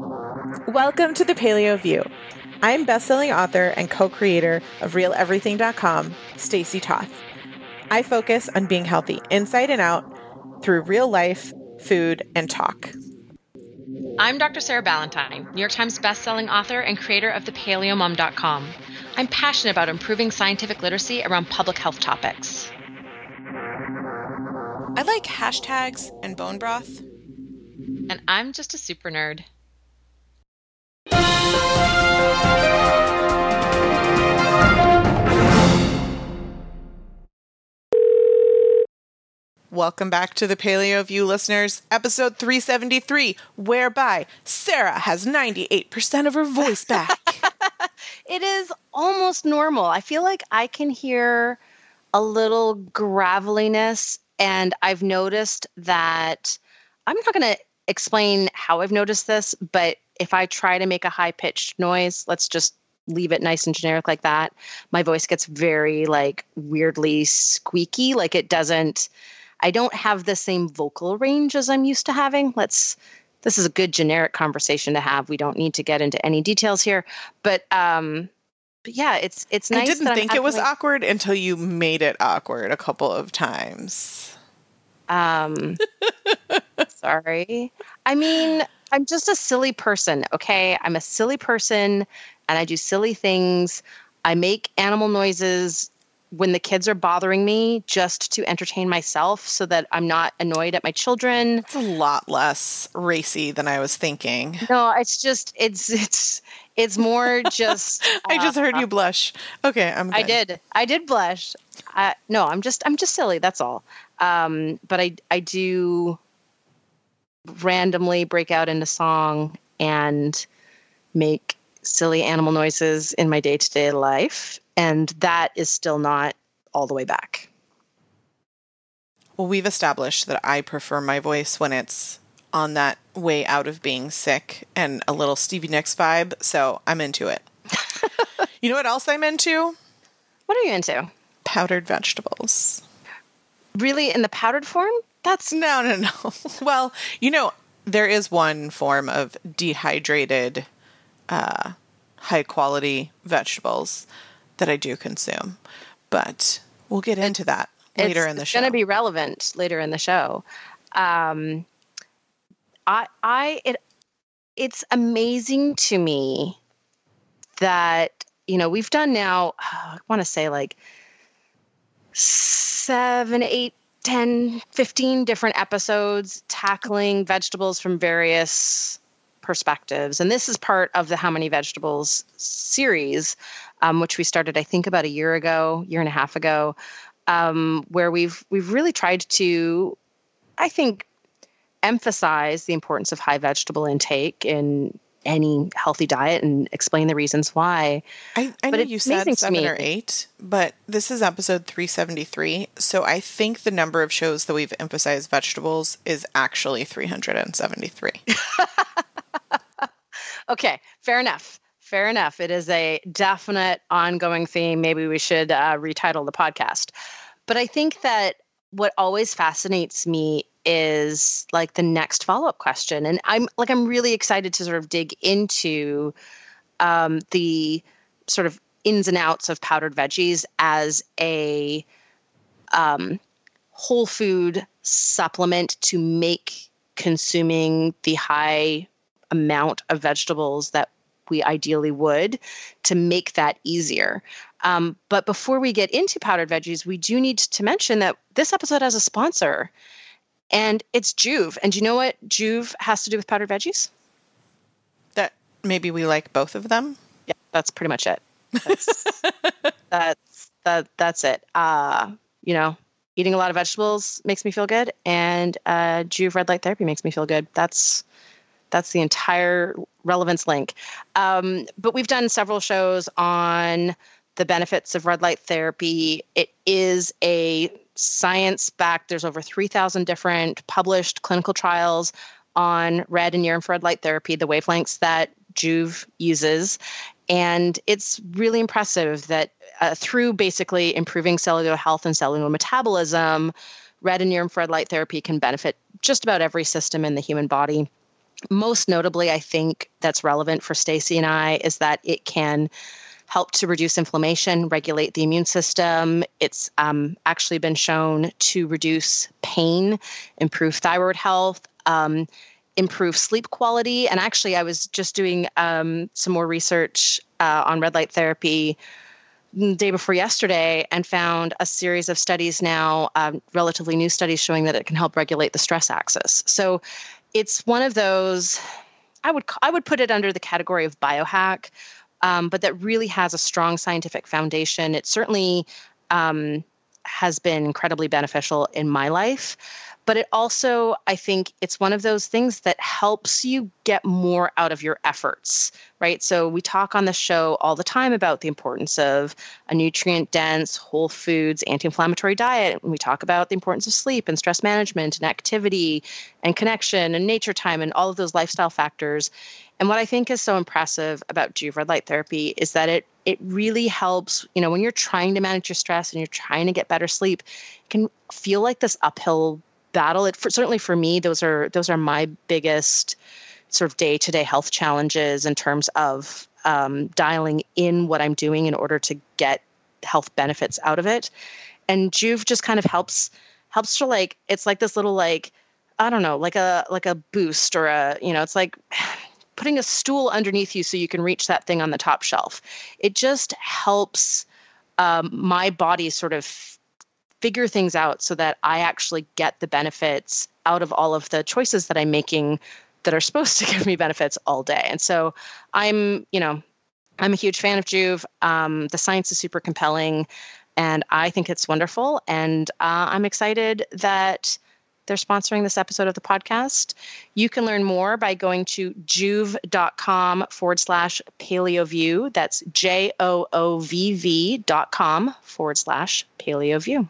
Welcome to the Paleo View. I'm best-selling author and co-creator of RealEverything.com, Stacey Toth. I focus on being healthy inside and out through real life, food, and talk. I'm Dr. Sarah Ballantyne, New York Times bestselling author and creator of thepaleomom.com. I'm passionate about improving scientific literacy around public health topics. I like hashtags and bone broth. And I'm just a super nerd. Welcome back to the Paleo View, listeners, episode 373, whereby Sarah has 98% of her voice back. It is almost normal. I feel like I can hear a little graveliness, and I've noticed that I'm not going to explain how I've noticed this, but if I try to make a high-pitched noise, let's just leave it nice and generic like that, my voice gets very weirdly squeaky, I don't have the same vocal range as I'm used to having. This is a good generic conversation to have. We don't need to get into any details here, but yeah, it's nice. I didn't think it was awkward until you made it awkward a couple of times. Sorry. I mean, I'm just a silly person, okay? I'm a silly person and I do silly things. I make animal noises when the kids are bothering me just to entertain myself so that I'm not annoyed at my children. It's a lot less racy than I was thinking. No, it's just, it's more just. I just heard you blush. Okay, I'm good. I did blush. No, I'm just silly. That's all. But I do randomly break out into song and make silly animal noises in my day-to-day life. And that is still not all the way back. Well, we've established that I prefer my voice when it's on that way out of being sick and a little Stevie Nicks vibe, so I'm into it. You know what else I'm into? What are you into? Powdered vegetables. Really? In the powdered form? No. Well, there is one form of dehydrated, high-quality vegetables that I do consume, but we'll get into that later in the show. It's going to be relevant later in the show. It's amazing to me that, we've done now, I want to say 7, 8, 10, 15 different episodes tackling vegetables from various perspectives. And this is part of the How Many Vegetables series, which we started, I think, about a year and a half ago, where we've really tried to, I think, emphasize the importance of high vegetable intake in any healthy diet and explain the reasons why. I know you said 7 or 8, but this is episode 373. So I think the number of shows that we've emphasized vegetables is actually 373. Okay, fair enough. It is a definite ongoing theme. Maybe we should retitle the podcast. But I think that what always fascinates me is the next follow-up question. And I'm really excited to sort of dig into the sort of ins and outs of powdered veggies as a whole food supplement to make consuming the high amount of vegetables that we ideally would, to make that easier. But before we get into powdered veggies, we do need to mention that this episode has a sponsor, and it's Joovv. And do you know what Joovv has to do with powdered veggies? That maybe we like both of them? Yeah, that's pretty much it. That's it. Eating a lot of vegetables makes me feel good, and Joovv red light therapy makes me feel good. That's the entire relevance link. But we've done several shows on the benefits of red light therapy. It is a science-backed, there's over 3,000 different published clinical trials on red and near-infrared light therapy, the wavelengths that Joovv uses. And it's really impressive that through basically improving cellular health and cellular metabolism, red and near-infrared light therapy can benefit just about every system in the human body. Most notably, I think that's relevant for Stacy and I is that it can help to reduce inflammation, regulate the immune system. It's actually been shown to reduce pain, improve thyroid health, improve sleep quality. And actually, I was just doing some more research on red light therapy the day before yesterday and found a series of studies now, relatively new studies showing that it can help regulate the stress axis. So it's one of those, I would put it under the category of biohack, but that really has a strong scientific foundation. It certainly has been incredibly beneficial in my life. But it also, I think it's one of those things that helps you get more out of your efforts, right? So we talk on the show all the time about the importance of a nutrient-dense, whole foods, anti-inflammatory diet. And we talk about the importance of sleep and stress management and activity and connection and nature time and all of those lifestyle factors. And what I think is so impressive about Joovv red light therapy is that it really helps, when you're trying to manage your stress and you're trying to get better sleep, it can feel like this uphill battle. Certainly for me, those are my biggest sort of day-to-day health challenges in terms of dialing in what I'm doing in order to get health benefits out of it. And Joovv just kind of helps to it's like this little I don't know, like a boost or it's like putting a stool underneath you so you can reach that thing on the top shelf. It just helps my body sort of figure things out so that I actually get the benefits out of all of the choices that I'm making that are supposed to give me benefits all day. And so I'm a huge fan of Joovv. The science is super compelling and I think it's wonderful. And I'm excited that they're sponsoring this episode of the podcast. You can learn more by going to joovv.com/paleoview. That's JOOVV.com/paleoview.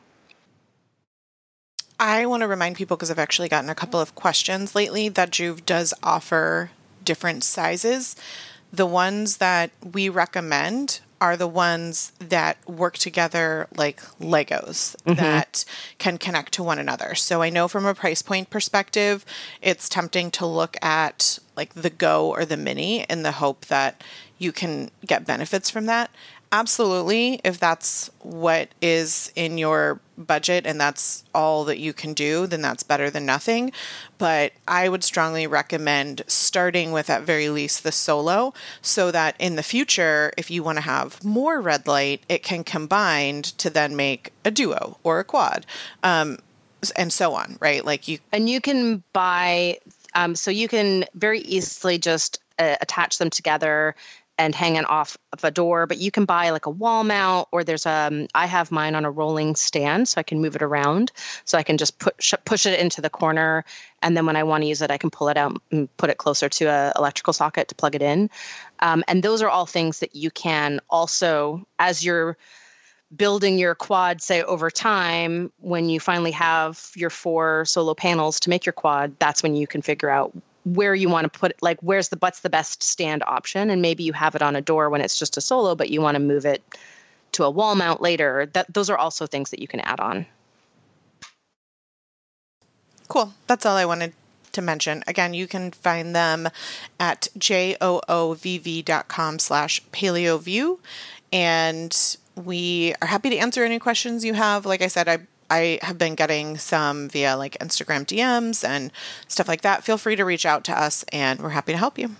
I want to remind people, because I've actually gotten a couple of questions lately, that Joovv does offer different sizes. The ones that we recommend are the ones that work together like Legos that can connect to one another. So I know from a price point perspective, it's tempting to look at like the Go or the Mini in the hope that you can get benefits from that. Absolutely. If that's what is in your budget and that's all that you can do, then that's better than nothing. But I would strongly recommend starting with, at very least, the Solo, so that in the future, if you want to have more red light, it can combine to then make a duo or a quad, and so on, right? And you can buy, so you can very easily just attach them together and hang it off of a door, but you can buy like a wall mount, or there's I have mine on a rolling stand so I can move it around. So I can just push it into the corner. And then when I want to use it, I can pull it out and put it closer to an electrical socket to plug it in. And those are all things that you can also, as you're building your quad, say over time, when you finally have your 4 Solo panels to make your quad, that's when you can figure out where you want to put it, like what's the best stand option. And maybe you have it on a door when it's just a Solo, but you want to move it to a wall mount later. Those are also things that you can add on. Cool. That's all I wanted to mention. Again, you can find them at joovv.com/paleoview. And we are happy to answer any questions you have. Like I said, I have been getting some via like Instagram DMs and stuff like that. Feel free to reach out to us and we're happy to help you.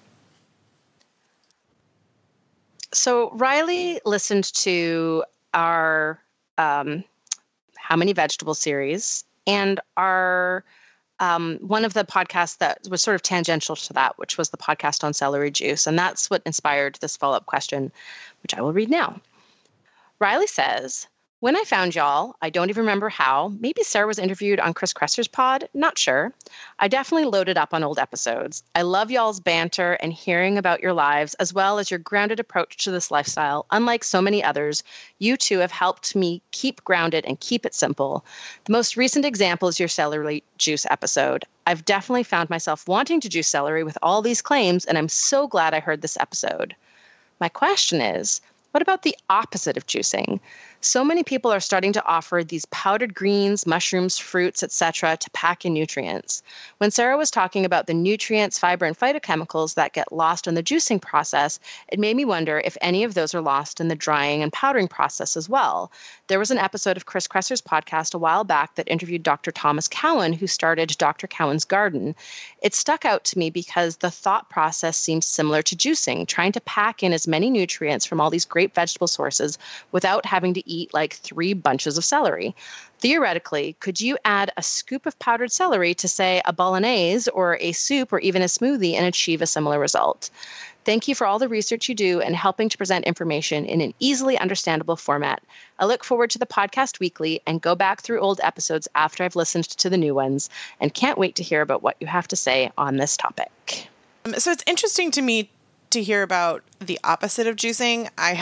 So Riley listened to our How Many Vegetables series and our one of the podcasts that was sort of tangential to that, which was the podcast on celery juice. And that's what inspired this follow-up question, which I will read now. Riley says, when I found y'all, I don't even remember how. Maybe Sarah was interviewed on Chris Kresser's pod. Not sure. I definitely loaded up on old episodes. I love y'all's banter and hearing about your lives, as well as your grounded approach to this lifestyle. Unlike so many others, you two have helped me keep grounded and keep it simple. The most recent example is your celery juice episode. I've definitely found myself wanting to juice celery with all these claims, and I'm so glad I heard this episode. My question is, what about the opposite of juicing? So many people are starting to offer these powdered greens, mushrooms, fruits, etc. to pack in nutrients. When Sarah was talking about the nutrients, fiber, and phytochemicals that get lost in the juicing process, it made me wonder if any of those are lost in the drying and powdering process as well. There was an episode of Chris Kresser's podcast a while back that interviewed Dr. Thomas Cowan, who started Dr. Cowan's Garden. It stuck out to me because the thought process seems similar to juicing, trying to pack in as many nutrients from all these great vegetable sources without having to eat like 3 bunches of celery. Theoretically, could you add a scoop of powdered celery to, say, a bolognese or a soup or even a smoothie and achieve a similar result? Thank you for all the research you do and helping to present information in an easily understandable format. I look forward to the podcast weekly and go back through old episodes after I've listened to the new ones, and can't wait to hear about what you have to say on this topic. So it's interesting to me to hear about the opposite of juicing. I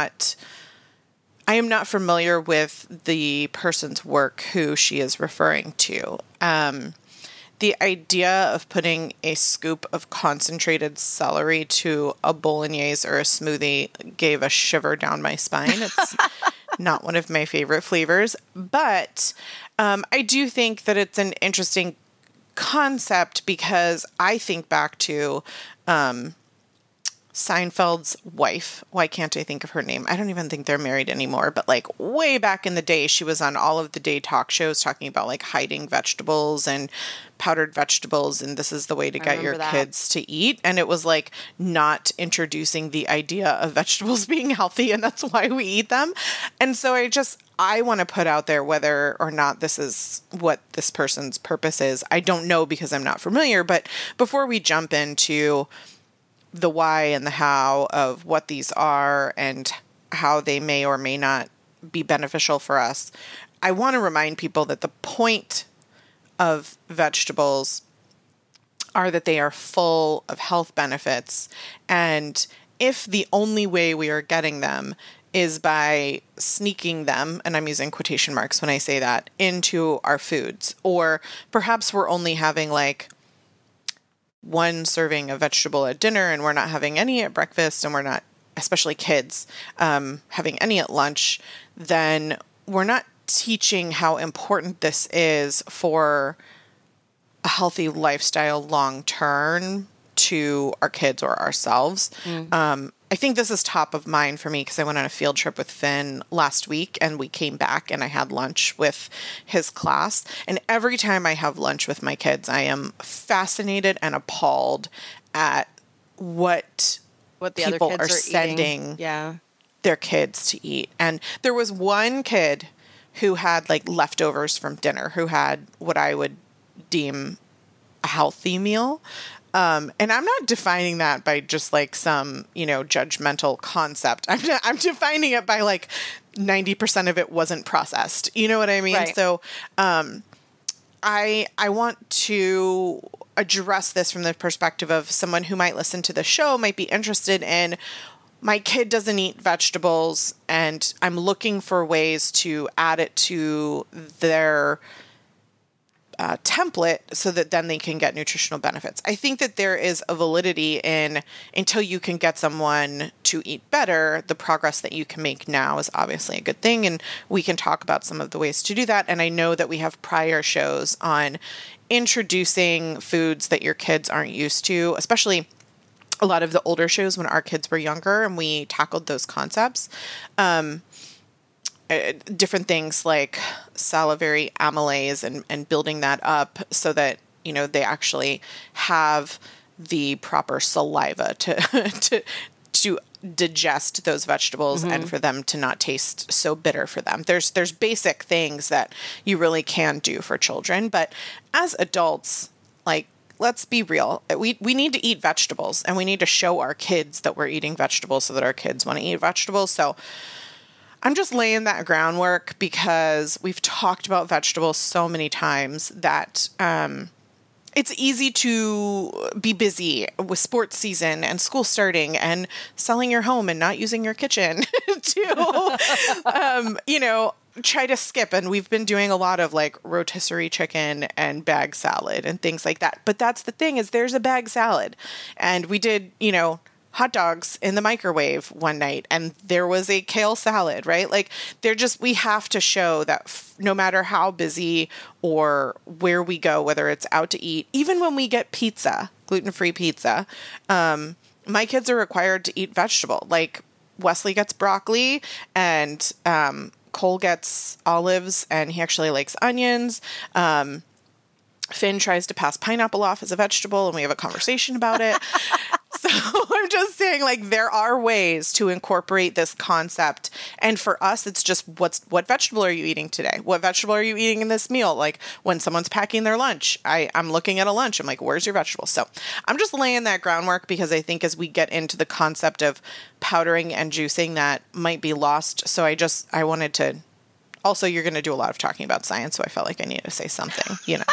am not familiar with the person's work who she is referring to. The idea of putting a scoop of concentrated celery to a bolognese or a smoothie gave a shiver down my spine. It's not one of my favorite flavors, but I do think that it's an interesting concept because I think back to Seinfeld's wife. Why can't I think of her name? I don't even think they're married anymore, but like way back in the day, she was on all of the day talk shows talking about like hiding vegetables and powdered vegetables, and this is the way to get your kids to eat. And it was like not introducing the idea of vegetables being healthy, and that's why we eat them. And so I want to put out there whether or not this is what this person's purpose is. I don't know because I'm not familiar, but before we jump into the why and the how of what these are and how they may or may not be beneficial for us, I want to remind people that the point of vegetables are that they are full of health benefits. And if the only way we are getting them is by sneaking them, and I'm using quotation marks when I say that, into our foods, or perhaps we're only having like 1 serving of vegetable at dinner and we're not having any at breakfast, and we're not, especially kids, having any at lunch, then we're not teaching how important this is for a healthy lifestyle long term to our kids or ourselves. I think this is top of mind for me because I went on a field trip with Finn last week, and we came back and I had lunch with his class. And every time I have lunch with my kids, I am fascinated and appalled at what the people other kids are sending their kids to eat. And there was one kid who had like leftovers from dinner, who had what I would deem a healthy meal. And I'm not defining that by just like some, judgmental concept. I'm defining it by like 90% of it wasn't processed. You know what I mean? Right. So, I want to address this from the perspective of someone who might listen to the show, might be interested in, my kid doesn't eat vegetables and I'm looking for ways to add it to their template so that then they can get nutritional benefits. I think that there is a validity in, until you can get someone to eat better, the progress that you can make now is obviously a good thing. And we can talk about some of the ways to do that. And I know that we have prior shows on introducing foods that your kids aren't used to, especially a lot of the older shows when our kids were younger and we tackled those concepts. Different things like salivary amylase and building that up so that, they actually have the proper saliva to digest those vegetables and for them to not taste so bitter for them. There's basic things that you really can do for children, but as adults, like, let's be real. We need to eat vegetables, and we need to show our kids that we're eating vegetables so that our kids want to eat vegetables. So I'm just laying that groundwork because we've talked about vegetables so many times that it's easy to be busy with sports season and school starting and selling your home and not using your kitchen to, try to skip. And we've been doing a lot of like rotisserie chicken and bag salad and things like that. But that's the thing, is there's a bag salad. And we did, hot dogs in the microwave one night and there was a kale salad, right? Like we have to show that no matter how busy or where we go, whether it's out to eat, even when we get pizza, gluten-free pizza, my kids are required to eat vegetable. Like Wesley gets broccoli and Cole gets olives and he actually likes onions. Finn tries to pass pineapple off as a vegetable and we have a conversation about it. So I'm just saying, like, there are ways to incorporate this concept. And for us, it's just what vegetable are you eating today? What vegetable are you eating in this meal? Like when someone's packing their lunch, I'm looking at a lunch. I'm like, where's your vegetables? So I'm just laying that groundwork because I think as we get into the concept of powdering and juicing, that might be lost. So I wanted to, also, you're going to do a lot of talking about science. So I felt like I needed to say something,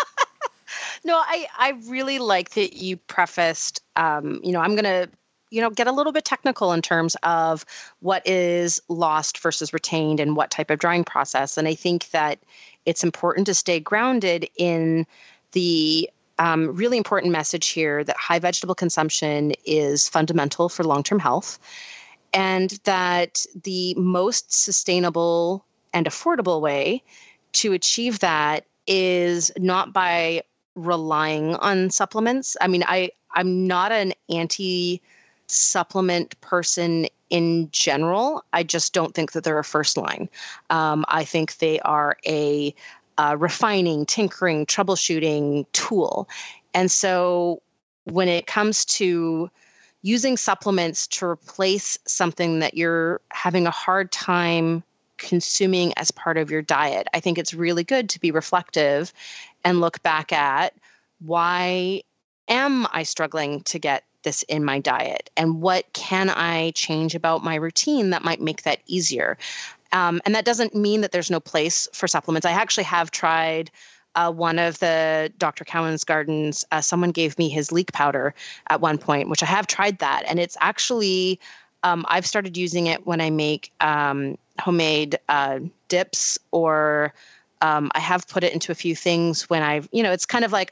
No, I really like that you prefaced, I'm going to, get a little bit technical in terms of what is lost versus retained and what type of drying process. And I think that it's important to stay grounded in the really important message here that high vegetable consumption is fundamental for long-term health, and that the most sustainable and affordable way to achieve that is not by relying on supplements. I mean, I'm not an anti-supplement person in general. I just don't think that they're a first line. I think they are a refining, tinkering, troubleshooting tool. And so when it comes to using supplements to replace something that you're having a hard time consuming as part of your diet, I think it's really good to be reflective and look back at, why am I struggling to get this in my diet? And what can I change about my routine that might make that easier? And that doesn't mean that there's no place for supplements. I actually have tried one of the Dr. Cowan's gardens. Someone gave me his leek powder at one point, which I have tried that. And it's actually, I've started using it when I make homemade dips, or I have put it into a few things when I've, it's kind of like,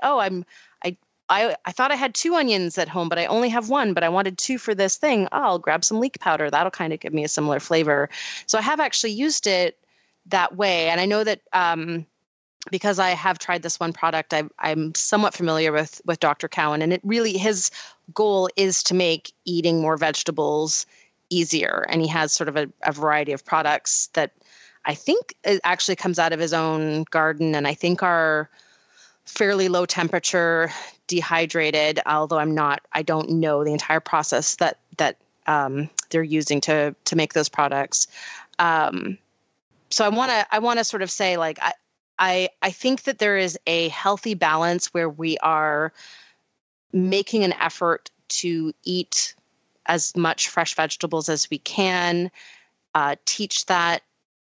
I thought I had 2 onions at home, but I only have 1, but I wanted 2 for this thing. Oh, I'll grab some leek powder. That'll kind of give me a similar flavor. So I have actually used it that way. And I know that because I have tried this one product, I'm somewhat familiar with Dr. Cowan, and it really, his goal is to make eating more vegetables easier. And he has sort of a variety of products that I think it actually comes out of his own garden, and I think are fairly low temperature, dehydrated, although I don't know the entire process that they're using to make those products. So I want to sort of say, like, I think that there is a healthy balance where we are making an effort to eat as much fresh vegetables as we can, teach that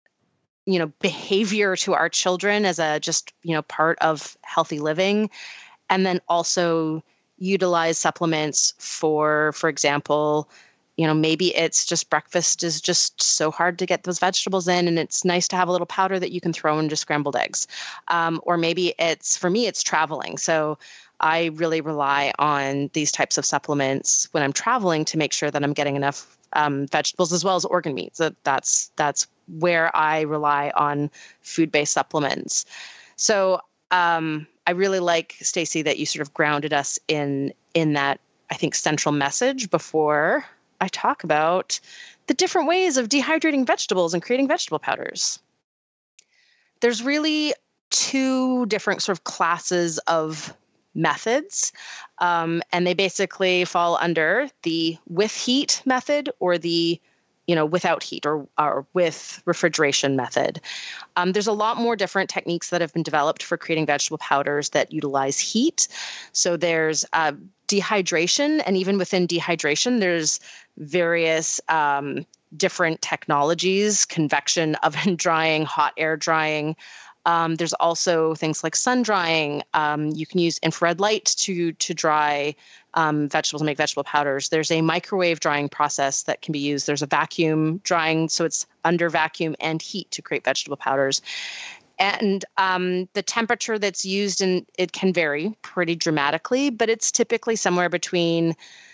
behavior to our children as a just, part of healthy living. And then also utilize supplements for example, maybe it's just breakfast is just so hard to get those vegetables in, and it's nice to have a little powder that you can throw into scrambled eggs. Or maybe for me, it's traveling. So I really rely on these types of supplements when I'm traveling to make sure that I'm getting enough vegetables as well as organ meats. That's where I rely on food-based supplements. So I really like, Stacey, that you sort of grounded us in that, I think, central message before I talk about the different ways of dehydrating vegetables and creating vegetable powders. There's really 2 different sort of classes of methods, and they basically fall under the with heat method or the without heat or with refrigeration method. There's a lot more different techniques that have been developed for creating vegetable powders that utilize heat. So there's dehydration, and even within dehydration, there's various different technologies: convection oven drying, hot air drying. There's also things like sun drying. You can use infrared light to dry vegetables and make vegetable powders. There's a microwave drying process that can be used. There's a vacuum drying, so it's under vacuum and heat to create vegetable powders. And the temperature that's used, it can vary pretty dramatically, but it's typically somewhere between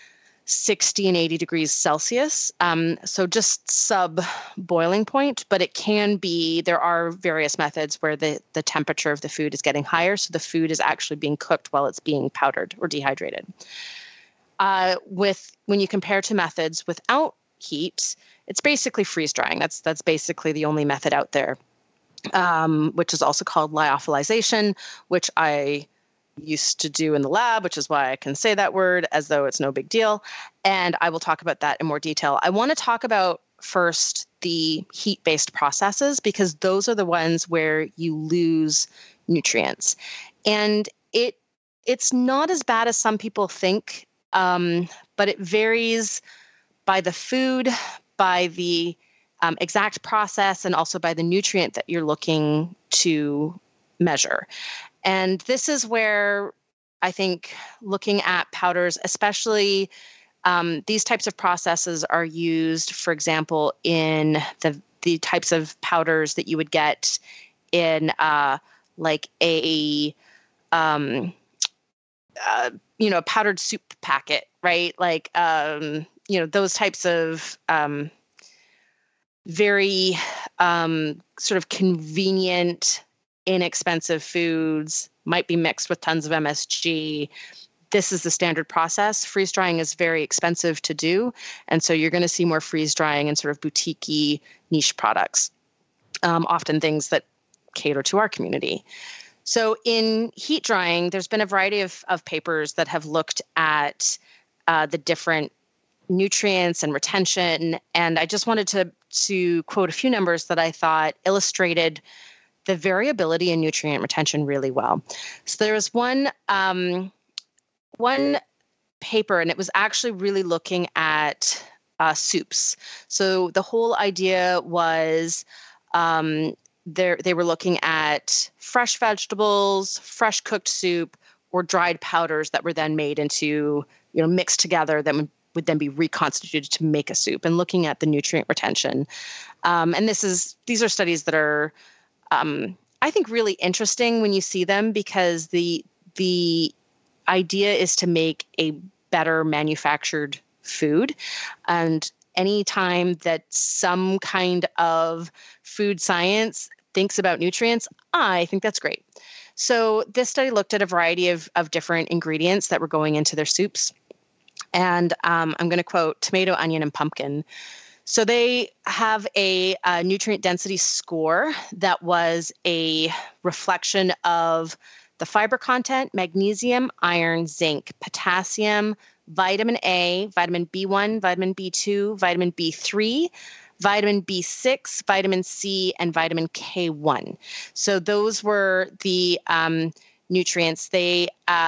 60 and 80 degrees Celsius. So just sub boiling point, but it can be, there are various methods where the temperature of the food is getting higher. So the food is actually being cooked while it's being powdered or dehydrated. When you compare to methods without heat, it's basically freeze drying. That's basically the only method out there, which is also called lyophilization, which I used to do in the lab, which is why I can say that word as though it's no big deal. And I will talk about that in more detail. I want to talk about first the heat-based processes, because those are the ones where you lose nutrients. And it's not as bad as some people think, but it varies by the food, by the exact process, and also by the nutrient that you're looking to measure. And this is where I think looking at powders, especially these types of processes are used, for example, in the types of powders that you would get in like a powdered soup packet, right? Like, those types of very sort of convenient, inexpensive foods might be mixed with tons of MSG. This is the standard process. Freeze drying is very expensive to do. And so you're going to see more freeze drying and sort of boutique-y niche products, often things that cater to our community. So in heat drying, there's been a variety of papers that have looked at the different nutrients and retention. And I just wanted to quote a few numbers that I thought illustrated the variability in nutrient retention really well. So there was one paper, and it was actually really looking at soups. So the whole idea was they were looking at fresh vegetables, fresh cooked soup, or dried powders that were then made into, mixed together that would then be reconstituted to make a soup, and looking at the nutrient retention. And these are studies that are, I think, really interesting when you see them, because the idea is to make a better manufactured food. And any time that some kind of food science thinks about nutrients, I think that's great. So this study looked at a variety of different ingredients that were going into their soups. And I'm going to quote tomato, onion, and pumpkin. So they have a nutrient density score that was a reflection of the fiber content, magnesium, iron, zinc, potassium, vitamin A, vitamin B1, vitamin B2, vitamin B3, vitamin B6, vitamin C, and vitamin K1. So those were the nutrients. They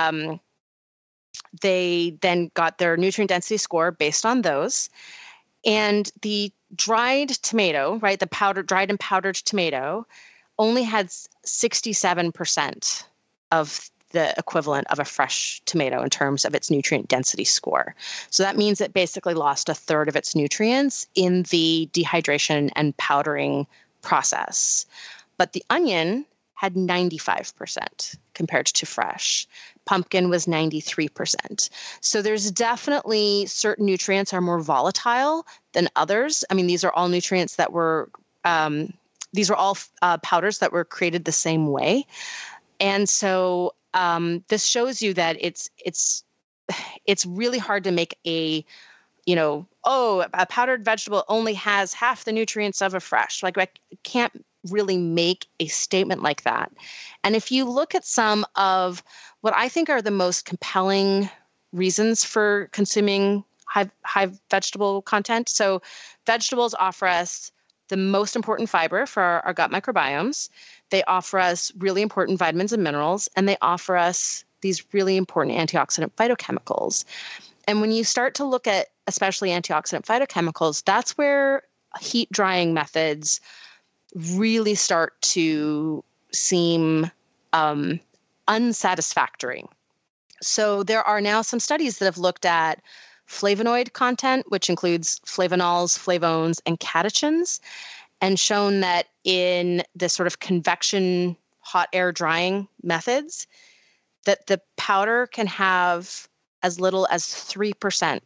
then got their nutrient density score based on those. And the dried tomato, right, the dried and powdered tomato, only had 67% of the equivalent of a fresh tomato in terms of its nutrient density score. So that means it basically lost a third of its nutrients in the dehydration and powdering process. But the onion had 95% compared to fresh. Pumpkin was 93%. So there's definitely certain nutrients are more volatile than others. I mean, these are all nutrients that were, these are all powders that were created the same way. And so this shows you that it's really hard to make a powdered vegetable only has half the nutrients of a fresh. Like, I can't really make a statement like that. And if you look at some of what I think are the most compelling reasons for consuming high vegetable content. So vegetables offer us the most important fiber for our gut microbiomes. They offer us really important vitamins and minerals, and they offer us these really important antioxidant phytochemicals. And when you start to look at especially antioxidant phytochemicals, that's where heat drying methods really start to seem unsatisfactory. So there are now some studies that have looked at flavonoid content, which includes flavonols, flavones, and catechins, and shown that in the sort of convection hot air drying methods, that the powder can have as little as 3%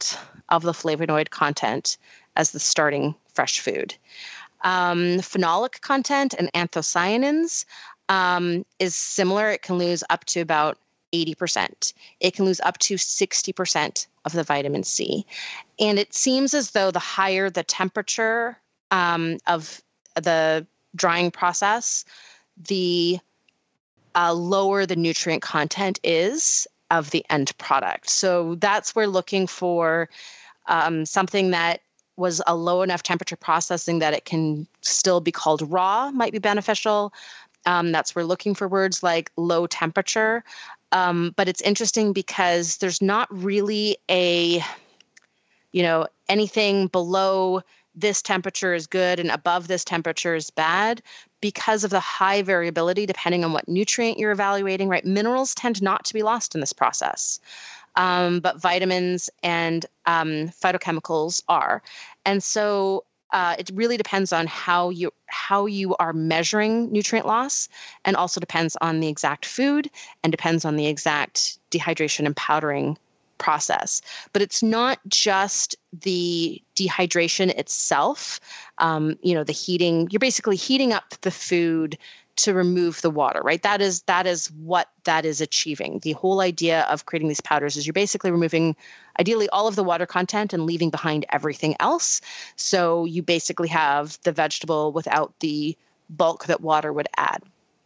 of the flavonoid content as the starting fresh food. Phenolic content and anthocyanins is similar. It can lose up to about 80%. It can lose up to 60% of the vitamin C. And it seems as though the higher the temperature of the drying process, the lower the nutrient content is of the end product. So that's we're looking for something that was a low enough temperature processing that it can still be called raw might be beneficial. We're looking for words like low temperature. But it's interesting because there's not really anything below this temperature is good and above this temperature is bad because of the high variability depending on what nutrient you're evaluating, right? Minerals tend not to be lost in this process. But vitamins and phytochemicals are. And so it really depends on how you are measuring nutrient loss, and also depends on the exact food and depends on the exact dehydration and powdering process. But it's not just the dehydration itself, the heating. You're basically heating up the food to remove the water, right? That is what that is achieving. The whole idea of creating these powders is you're basically removing, ideally, all of the water content and leaving behind everything else. So you basically have the vegetable without the bulk that water would add.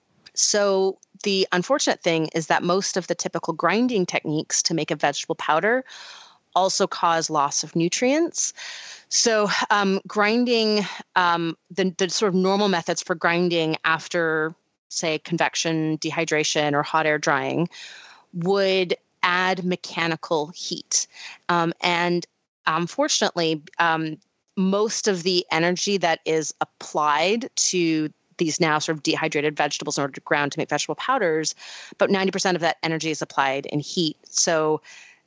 So the unfortunate thing is that most of the typical grinding techniques to make a vegetable powder also cause loss of nutrients. So grinding, the sort of normal methods for grinding after, say, convection, dehydration, or hot air drying would add mechanical heat. And unfortunately, most of the energy that is applied to these now sort of dehydrated vegetables in order to ground to make vegetable powders, about 90% of that energy is applied in heat. So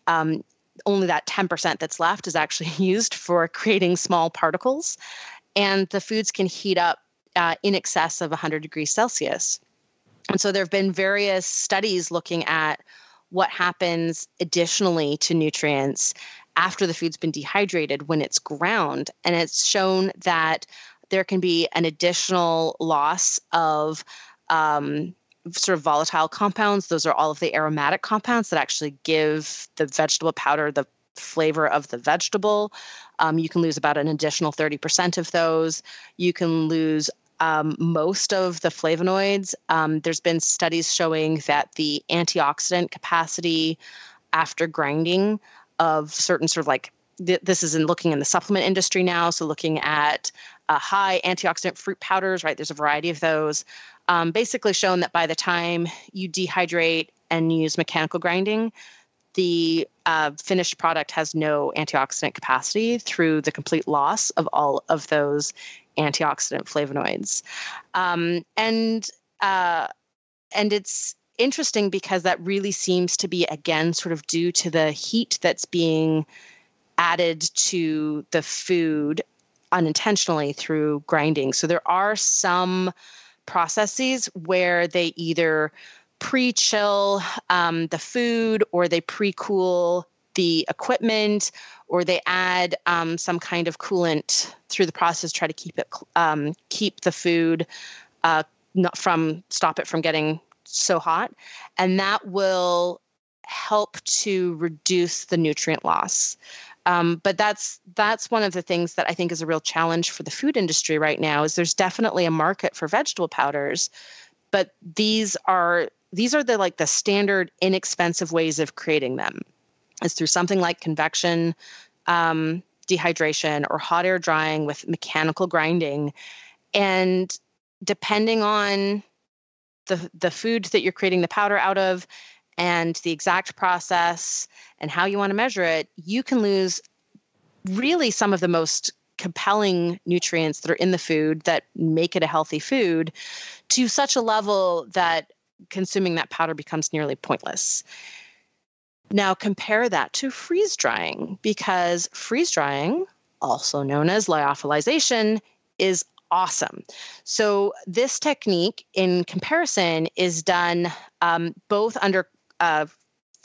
only that 10% that's left is actually used for creating small particles. And the foods can heat up in excess of 100 degrees Celsius. And so there have been various studies looking at what happens additionally to nutrients after the food's been dehydrated when it's ground. And it's shown that there can be an additional loss of sort of volatile compounds. Those are all of the aromatic compounds that actually give the vegetable powder the flavor of the vegetable. You can lose about an additional 30% of those. You can lose most of the flavonoids. There's been studies showing that the antioxidant capacity after grinding of certain sort of like, this is in looking in the supplement industry now, so looking at high antioxidant fruit powders, right? There's a variety of those. Basically shown that by the time you dehydrate and use mechanical grinding, the finished product has no antioxidant capacity through the complete loss of all of those antioxidant flavonoids. And it's interesting because that really seems to be, again, sort of due to the heat that's being added to the food unintentionally through grinding. So there are some processes where they either pre-chill the food, or they pre-cool the equipment, or they add some kind of coolant through the process, try to keep the food stop it from getting so hot, and that will help to reduce the nutrient loss. But that's one of the things that I think is a real challenge for the food industry right now. Is there's definitely a market for vegetable powders, but these are the standard inexpensive ways of creating them. Is through something like convection, dehydration, or hot air drying with mechanical grinding. And depending on the food that you're creating the powder out of and the exact process and how you want to measure it, you can lose really some of the most compelling nutrients that are in the food that make it a healthy food to such a level that consuming that powder becomes nearly pointless. Now compare that to freeze drying, because freeze drying, also known as lyophilization, is awesome. So this technique in comparison is done both under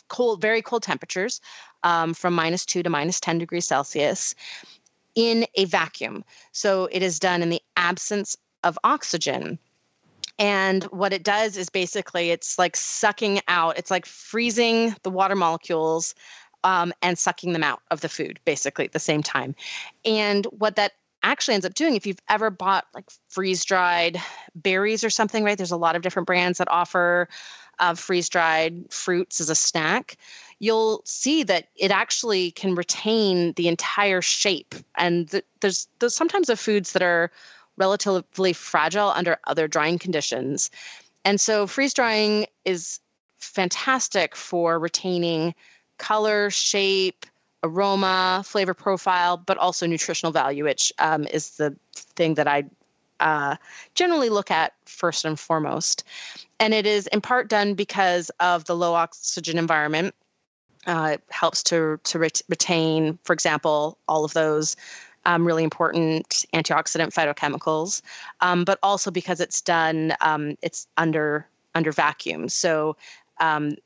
cold, very cold temperatures, from -2 to -10 degrees Celsius in a vacuum. So it is done in the absence of oxygen. And what it does is basically it's like sucking out, it's like freezing the water molecules and sucking them out of the food basically at the same time. And what that actually ends up doing, if you've ever bought like freeze-dried berries or something, right? There's a lot of different brands that offer freeze-dried fruits as a snack. You'll see that it actually can retain the entire shape. And there's sometimes of foods that are relatively fragile under other drying conditions. And so freeze drying is fantastic for retaining color, shape, aroma, flavor profile, but also nutritional value, which is the thing that I generally look at first and foremost. And it is in part done because of the low oxygen environment. It helps to retain, for example, all of those really important antioxidant phytochemicals, but also because it's done, it's under vacuum. Done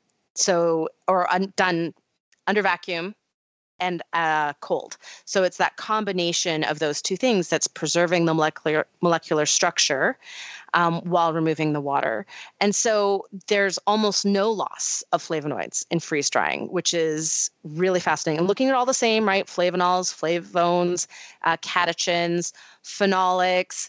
under vacuum and cold. So it's that combination of those two things that's preserving the molecular structure while removing the water. And so there's almost no loss of flavonoids in freeze drying, which is really fascinating. And looking at all the same, right? Flavonols, flavones, catechins, phenolics,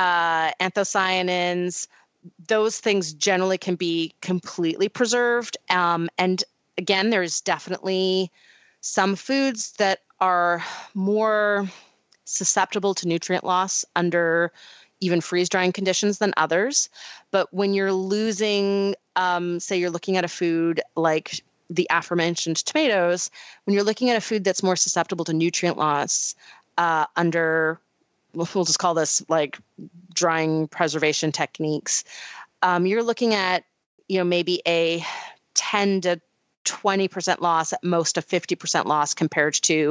anthocyanins, those things generally can be completely preserved. And again, there's definitely some foods that are more susceptible to nutrient loss under even freeze drying conditions than others. But when you're losing, say you're looking at a food like the aforementioned tomatoes, when you're looking at a food that's more susceptible to nutrient loss under, we'll just call this like drying preservation techniques, you're looking at, maybe a 10 to 20% loss, at most a 50% loss compared to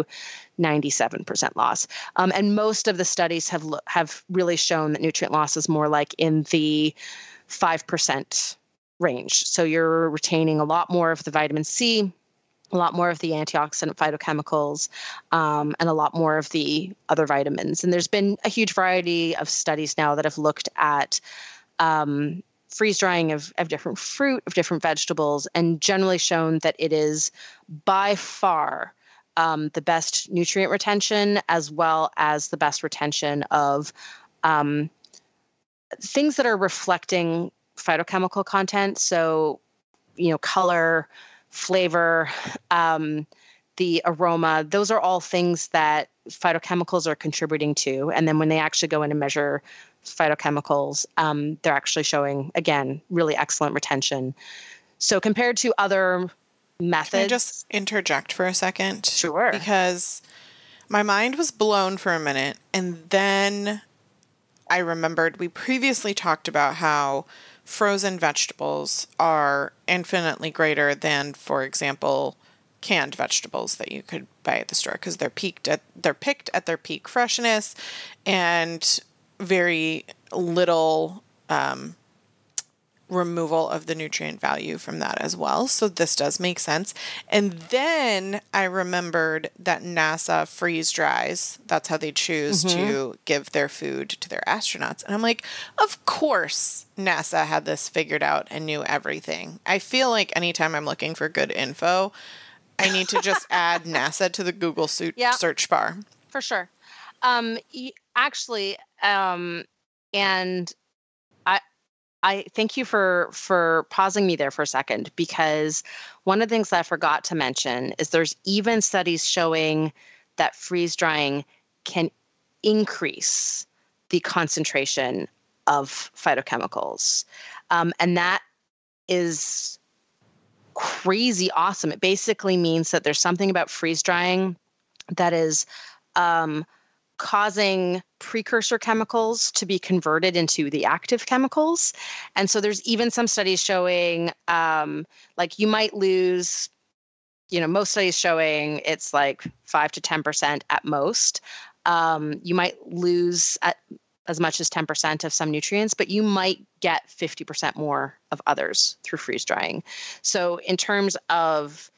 97% loss. And most of the studies have really shown that nutrient loss is more like in the 5% range. So you're retaining a lot more of the vitamin C, a lot more of the antioxidant phytochemicals, and a lot more of the other vitamins. And there's been a huge variety of studies now that have looked at freeze drying of different fruit, of different vegetables, and generally shown that it is by far the best nutrient retention, as well as the best retention of things that are reflecting phytochemical content. So, color, flavor, the aroma, those are all things that phytochemicals are contributing to. And then when they actually go in and measure phytochemicals, they're actually showing, again, really excellent retention. So compared to other methods. Can I just interject for a second? Sure. Because my mind was blown for a minute, and then I remembered we previously talked about how frozen vegetables are infinitely greater than, for example, canned vegetables that you could buy at the store, because they're picked at their peak freshness and very little removal of the nutrient value from that as well. So this does make sense. And then I remembered that NASA freeze dries. That's how they choose to give their food to their astronauts. And I'm like, of course NASA had this figured out and knew everything. I feel like anytime I'm looking for good info, I need to just add NASA to the Google search bar. For sure. Actually, and I thank you for pausing me there for a second, because one of the things that I forgot to mention is there's even studies showing that freeze drying can increase the concentration of phytochemicals. And that is crazy awesome. It basically means that there's something about freeze drying that is causing precursor chemicals to be converted into the active chemicals. And so there's even some studies showing like you might lose, most studies showing it's like 5 to 10% at most. You might lose at as much as 10% of some nutrients, but you might get 50% more of others through freeze drying. So in terms of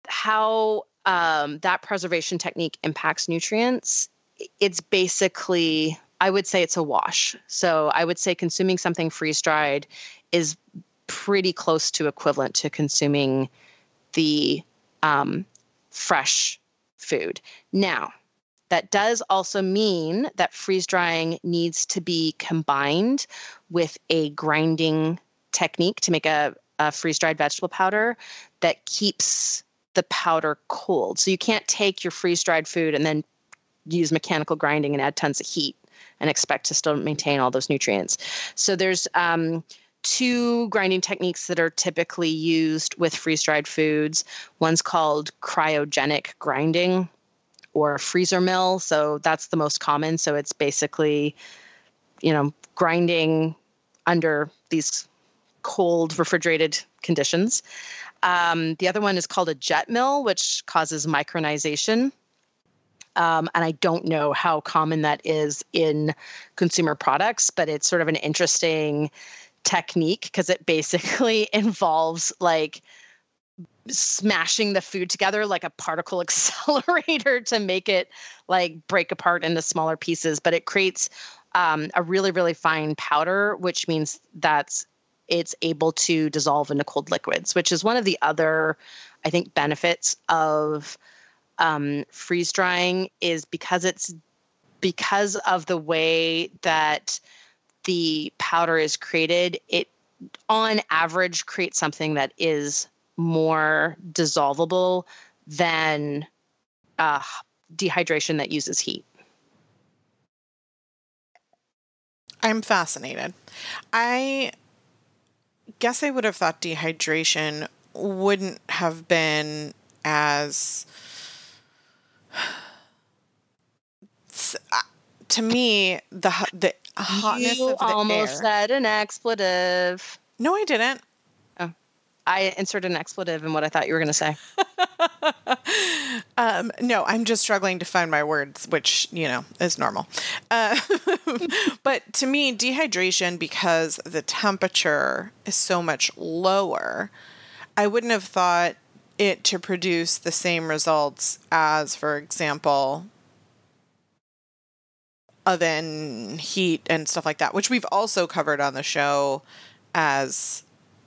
how that preservation technique impacts nutrients, it's basically, I would say it's a wash. So I would say consuming something freeze-dried is pretty close to equivalent to consuming the fresh food. Now, that does also mean that freeze drying needs to be combined with a grinding technique to make a freeze-dried vegetable powder that keeps the powder cold. So you can't take your freeze-dried food and then use mechanical grinding and add tons of heat and expect to still maintain all those nutrients. So there's two grinding techniques that are typically used with freeze-dried foods. One's called cryogenic grinding or freezer mill. So that's the most common. So it's basically, grinding under these cold refrigerated conditions. The other one is called a jet mill, which causes micronization. And I don't know how common that is in consumer products, but it's sort of an interesting technique because it basically involves like smashing the food together like a particle accelerator to make it like break apart into smaller pieces. But it creates a really, really fine powder, which means that it's able to dissolve into cold liquids, which is one of the other, I think, benefits of freeze drying is because of the way that the powder is created, it on average creates something that is more dissolvable than dehydration that uses heat. I'm fascinated. I guess I would have thought dehydration wouldn't have been as... To me, the hotness you of the almost air... said an expletive. No, I didn't. Oh, I inserted an expletive in what I thought you were going to say. No, I'm just struggling to find my words, which, is normal. But to me, dehydration, because the temperature is so much lower, I wouldn't have thought it to produce the same results as, for example, oven heat and stuff like that, which we've also covered on the show as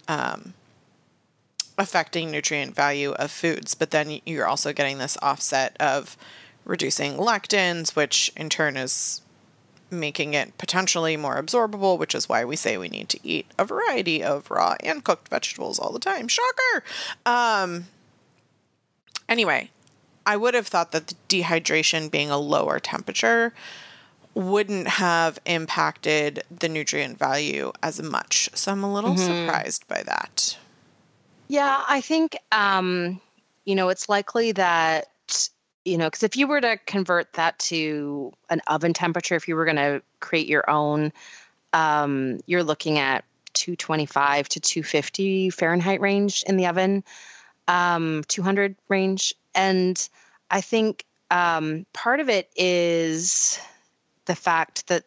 affecting nutrient value of foods. But then you're also getting this offset of reducing lectins, which in turn is making it potentially more absorbable, which is why we say we need to eat a variety of raw and cooked vegetables all the time. Shocker! Anyway, I would have thought that the dehydration being a lower temperature wouldn't have impacted the nutrient value as much. So I'm a little surprised by that. Yeah, I think, it's likely that, because if you were to convert that to an oven temperature, if you were going to create your own, you're looking at 225 to 250 Fahrenheit range in the oven, 200 range. And I think part of it is the fact that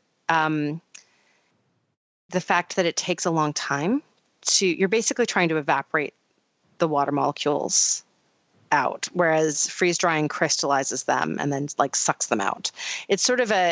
it takes a long time you're basically trying to evaporate the water molecules out, whereas freeze drying crystallizes them and then like sucks them out. It's sort of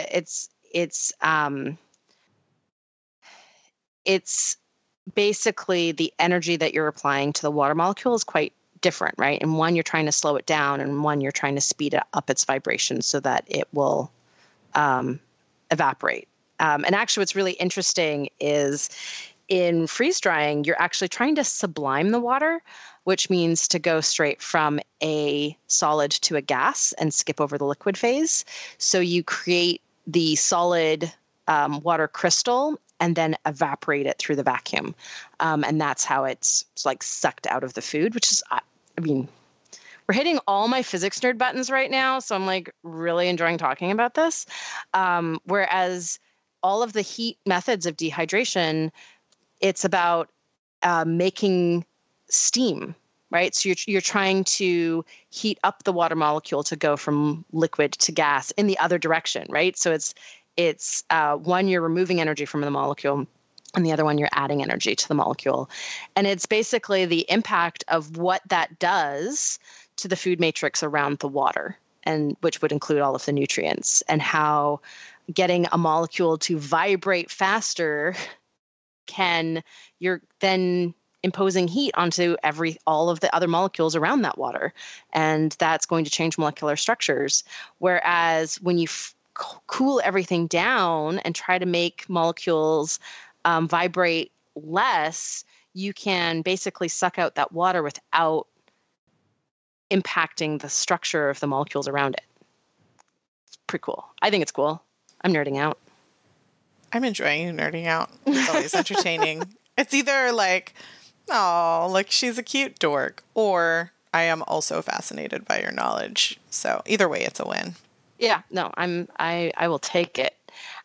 it's basically the energy that you're applying to the water molecule is quite different, right? And one, you're trying to slow it down, and one, you're trying to speed up its vibration so that it will evaporate. And actually what's really interesting is in freeze drying, you're actually trying to sublime the water, which means to go straight from a solid to a gas and skip over the liquid phase. So you create the solid water crystal and then evaporate it through the vacuum. And that's how it's like sucked out of the food, which is, we're hitting all my physics nerd buttons right now. So I'm like really enjoying talking about this. Whereas all of the heat methods of dehydration, it's about making steam, right? So you're trying to heat up the water molecule to go from liquid to gas in the other direction, right? So it's one, you're removing energy from the molecule, and the other one, you're adding energy to the molecule. And it's basically the impact of what that does to the food matrix around the water, and which would include all of the nutrients, and how getting a molecule to vibrate faster you're then imposing heat onto all of the other molecules around that water, and that's going to change molecular structures. Whereas when you cool everything down and try to make molecules vibrate less, you can basically suck out that water without impacting the structure of the molecules around it. It's pretty cool. I think it's cool. I'm nerding out. I'm enjoying you nerding out. It's always entertaining. It's either like, oh, like she's a cute dork, or I am also fascinated by your knowledge. So either way, it's a win. Yeah, no, I will take it.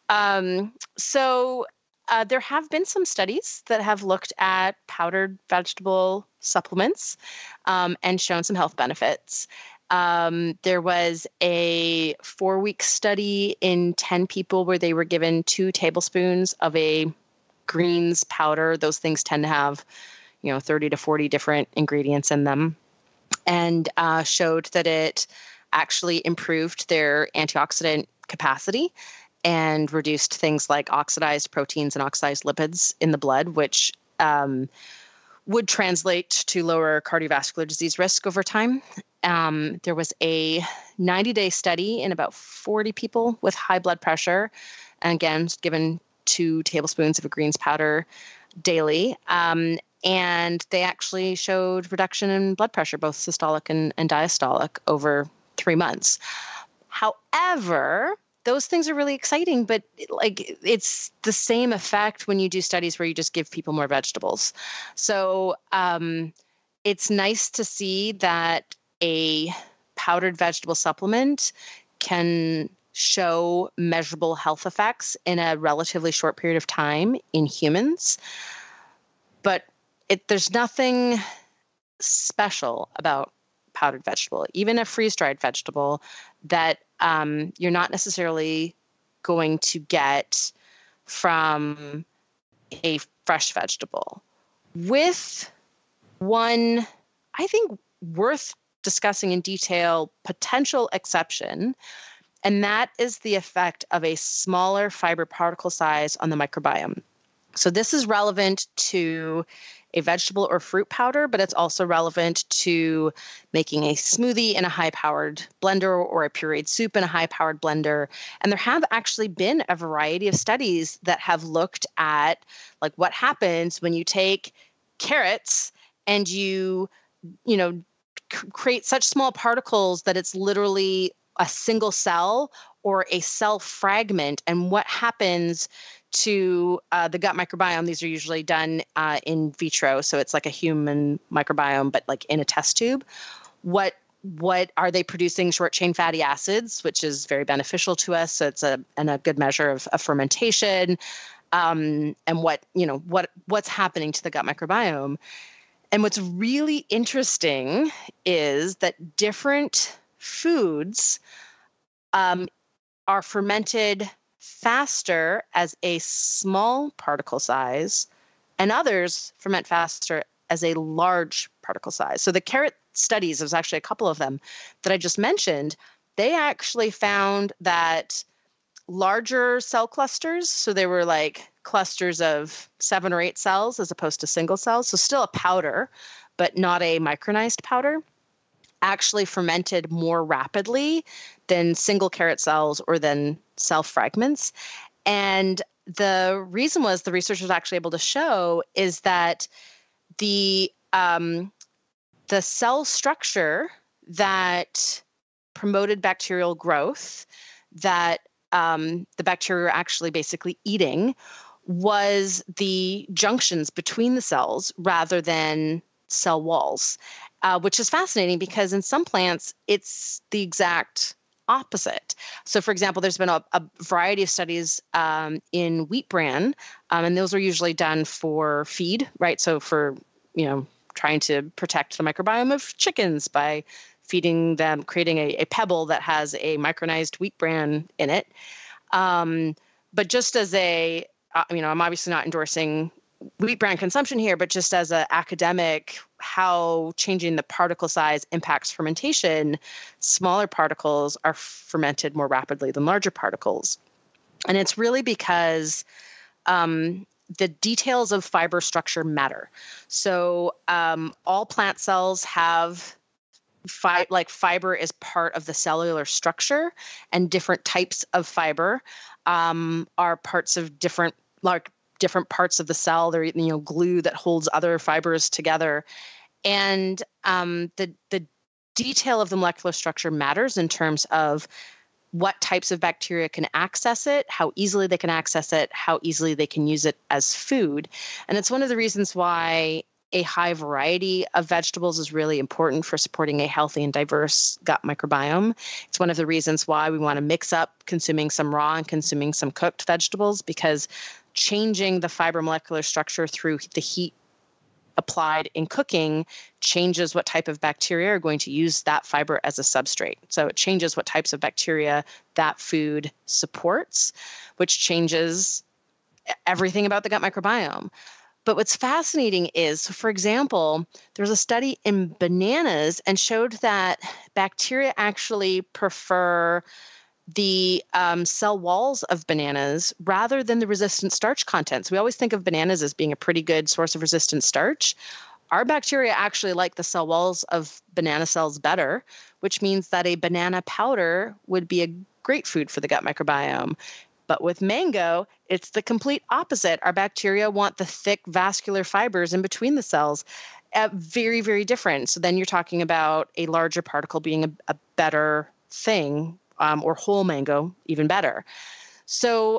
So there have been some studies that have looked at powdered vegetable supplements and shown some health benefits. There was a 4-week study in 10 people where they were given 2 tablespoons of a greens powder. Those things tend to have, 30 to 40 different ingredients in them, and showed that it actually improved their antioxidant capacity and reduced things like oxidized proteins and oxidized lipids in the blood, which would translate to lower cardiovascular disease risk over time. There was a 90-day study in about 40 people with high blood pressure, and again, given 2 tablespoons of a greens powder daily. And they actually showed reduction in blood pressure, both systolic and diastolic, over 3 months. However, those things are really exciting, but it's the same effect when you do studies where you just give people more vegetables. So it's nice to see that a powdered vegetable supplement can show measurable health effects in a relatively short period of time in humans. But there's nothing special about powdered vegetable, even a freeze-dried vegetable, that you're not necessarily going to get from a fresh vegetable. With one, I think, worth discussing in detail potential exception, and that is the effect of a smaller fiber particle size on the microbiome. So this is relevant to a vegetable or fruit powder, but it's also relevant to making a smoothie in a high-powered blender or a pureed soup in a high-powered blender. And there have actually been a variety of studies that have looked at like what happens when you take carrots and you create such small particles that it's literally a single cell or a cell fragment, and what happens to the gut microbiome. These are usually done in vitro, so it's like a human microbiome, but like in a test tube. What are they producing? Short chain fatty acids, which is very beneficial to us. So it's a good measure of fermentation, and what's happening to the gut microbiome. And what's really interesting is that different foods are fermented faster as a small particle size, and others ferment faster as a large particle size. So the carrot studies, there's actually a couple of them that I just mentioned, they actually found that larger cell clusters, so they were like clusters of 7 or 8 cells as opposed to single cells, so still a powder, but not a micronized powder, actually fermented more rapidly than single carrot cells or than cell fragments. And the reason was the research was actually able to show is that the cell structure that promoted bacterial growth, that the bacteria were actually basically eating, was the junctions between the cells rather than cell walls, which is fascinating because in some plants, it's the exact opposite. So, for example, there's been a variety of studies in wheat bran, and those are usually done for feed, right? So for, trying to protect the microbiome of chickens by feeding them, creating a pebble that has a micronized wheat bran in it. But just as I'm obviously not endorsing wheat bran consumption here, but just as an academic how changing the particle size impacts fermentation, smaller particles are fermented more rapidly than larger particles. And it's really because the details of fiber structure matter. So all plant cells have fiber is part of the cellular structure, and different types of fiber are parts of different parts of the cell. They're glue that holds other fibers together, and the detail of the molecular structure matters in terms of what types of bacteria can access it, how easily they can access it, how easily they can use it as food. And it's one of the reasons why a high variety of vegetables is really important for supporting a healthy and diverse gut microbiome. It's one of the reasons why we want to mix up consuming some raw and consuming some cooked vegetables, because changing the fiber molecular structure through the heat applied in cooking changes what type of bacteria are going to use that fiber as a substrate. So it changes what types of bacteria that food supports, which changes everything about the gut microbiome. But what's fascinating is, for example, there was a study in bananas and showed that bacteria actually prefer the cell walls of bananas rather than the resistant starch content. So we always think of bananas as being a pretty good source of resistant starch. Our bacteria actually like the cell walls of banana cells better, which means that a banana powder would be a great food for the gut microbiome. But with mango, it's the complete opposite. Our bacteria want the thick vascular fibers in between the cells. Very, very different. So then you're talking about a larger particle being a better thing, or whole mango, even better. So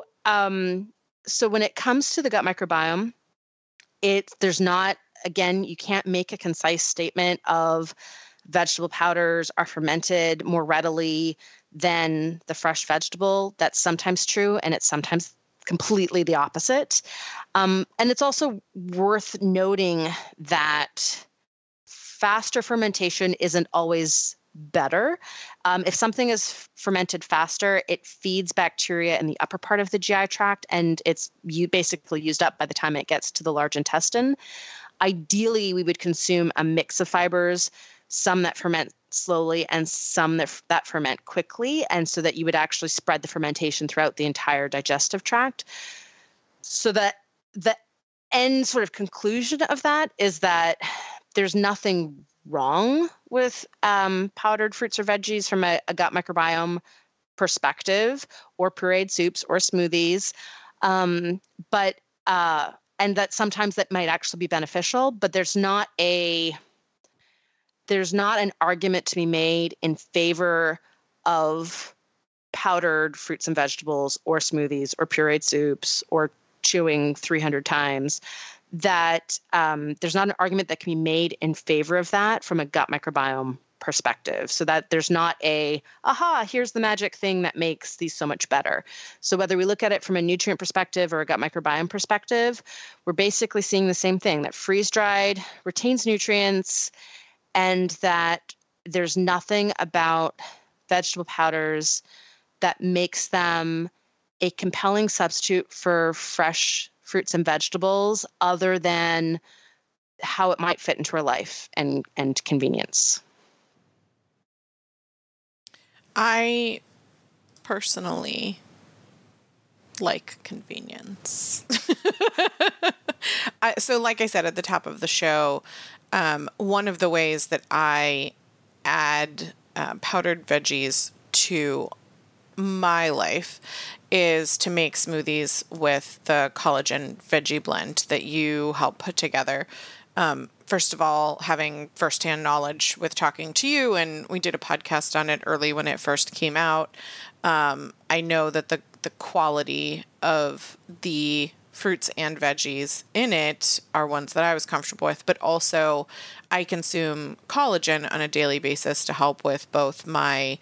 when it comes to the gut microbiome, there's not, again, you can't make a concise statement of vegetable powders are fermented more readily than the fresh vegetable. That's sometimes true, and it's sometimes completely the opposite. And it's also worth noting that faster fermentation isn't always better. If something is fermented faster, it feeds bacteria in the upper part of the GI tract, and it's basically used up by the time it gets to the large intestine. Ideally, we would consume a mix of fibers, some that ferment slowly and some that ferment quickly, and so that you would actually spread the fermentation throughout the entire digestive tract. So that the end sort of conclusion of that is that there's nothing wrong with powdered fruits or veggies from a gut microbiome perspective, or pureed soups or smoothies, but and that sometimes that might actually be beneficial, but there's not an argument to be made in favor of powdered fruits and vegetables or smoothies or pureed soups or chewing 300 times, that there's not an argument that can be made in favor of that from a gut microbiome perspective. So that there's not here's the magic thing that makes these so much better. So whether we look at it from a nutrient perspective or a gut microbiome perspective, we're basically seeing the same thing, that freeze-dried retains nutrients, and that there's nothing about vegetable powders that makes them a compelling substitute for fresh fruits and vegetables other than how it might fit into our life and convenience. I personally like convenience. So like I said at the top of the show, one of the ways that I add powdered veggies to my life is to make smoothies with the collagen veggie blend that you help put together. First of all, having firsthand knowledge with talking to you, and we did a podcast on it early when it first came out. I know that the quality of the fruits and veggies in it are ones that I was comfortable with, but also I consume collagen on a daily basis to help with both my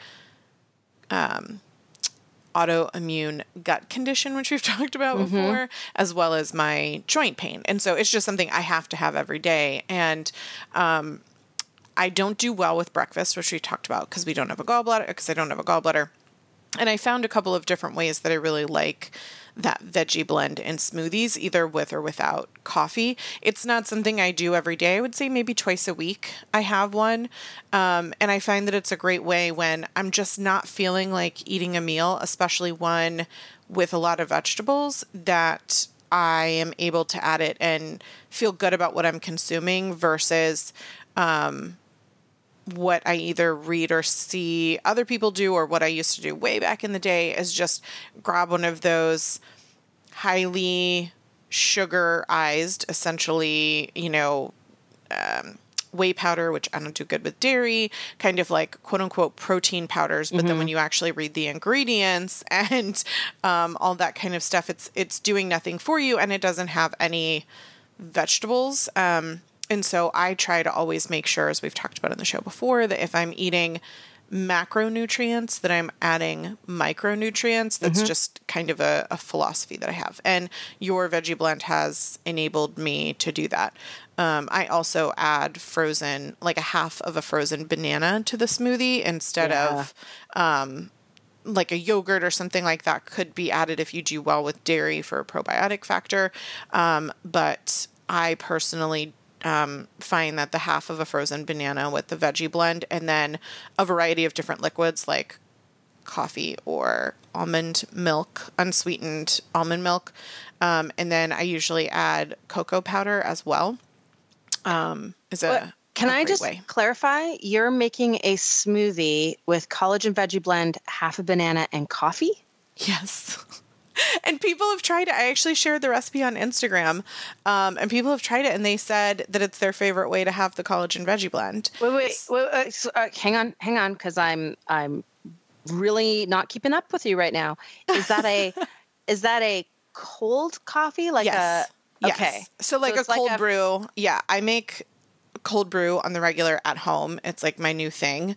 autoimmune gut condition, which we've talked about before, as well as my joint pain. And so it's just something I have to have every day. And I don't do well with breakfast, which we talked about because I don't have a gallbladder. And I found a couple of different ways that I really like that veggie blend in smoothies, either with or without coffee. It's not something I do every day. I would say maybe twice a week I have one. And I find that it's a great way when I'm just not feeling like eating a meal, especially one with a lot of vegetables, that I am able to add it and feel good about what I'm consuming versus what I either read or see other people do, or what I used to do way back in the day is just grab one of those highly sugarized, essentially, whey powder, which I don't do good with dairy, kind of like quote unquote protein powders. But then when you actually read the ingredients and all that kind of stuff, it's doing nothing for you, and it doesn't have any vegetables. And so I try to always make sure, as we've talked about in the show before, that if I'm eating macronutrients, that I'm adding micronutrients. That's just kind of a philosophy that I have. And your veggie blend has enabled me to do that. I also add frozen, like a half of a frozen banana to the smoothie instead of like a yogurt or something like that could be added if you do well with dairy for a probiotic factor. But I personally find that the half of a frozen banana with the veggie blend, and then a variety of different liquids like coffee or almond milk, unsweetened almond milk. And then I usually add cocoa powder as well. Can I just way. clarify? You're making a smoothie with collagen veggie blend, half a banana, and coffee? Yes. And people have tried it. I actually shared the recipe on Instagram, and people have tried it, and they said that it's their favorite way to have the collagen veggie blend. Wait. Hang on, because I'm really not keeping up with you right now. Is that a cold coffee? Yes. Okay. Yes. So like a cold brew. Yeah, I make cold brew on the regular at home. It's like my new thing.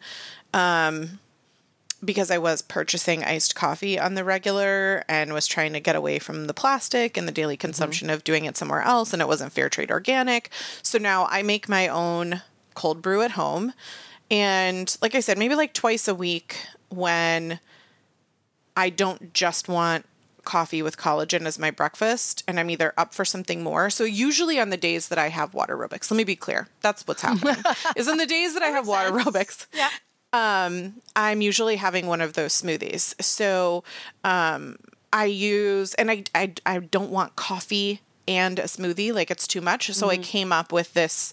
Because I was purchasing iced coffee on the regular and was trying to get away from the plastic and the daily consumption of doing it somewhere else, and it wasn't fair trade organic. So now I make my own cold brew at home. And like I said, maybe like twice a week when I don't just want coffee with collagen as my breakfast and I'm either up for something more. So usually on the days that I have water aerobics, let me be clear, that's what's happening, is on the days that I have water aerobics. Yeah. I'm usually having one of those smoothies. So I use, and I don't want coffee and a smoothie, like it's too much. So I came up with this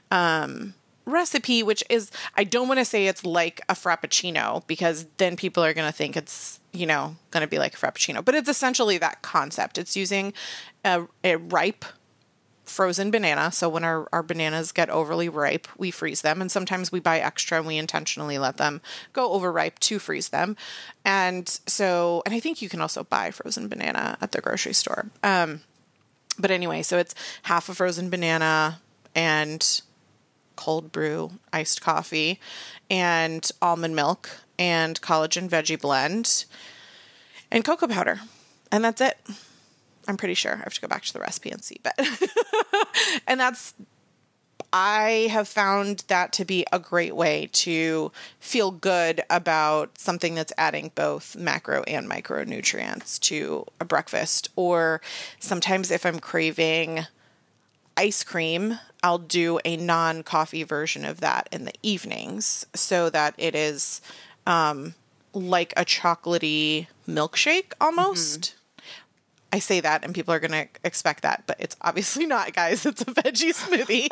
recipe, which is, I don't want to say it's like a Frappuccino, because then people are going to think it's, going to be like a Frappuccino. But it's essentially that concept. It's using a ripe frozen banana. So when our bananas get overly ripe, we freeze them. And sometimes we buy extra and we intentionally let them go overripe to freeze them. And I think you can also buy frozen banana at the grocery store. But anyway, so it's half a frozen banana and cold brew iced coffee and almond milk and collagen veggie blend and cocoa powder. And that's it. I'm pretty sure. I have to go back to the recipe and see, but and I have found that to be a great way to feel good about something that's adding both macro and micronutrients to a breakfast. Or sometimes if I'm craving ice cream, I'll do a non-coffee version of that in the evenings so that it is like a chocolatey milkshake almost. I say that and people are going to expect that, but it's obviously not, guys. It's a veggie smoothie.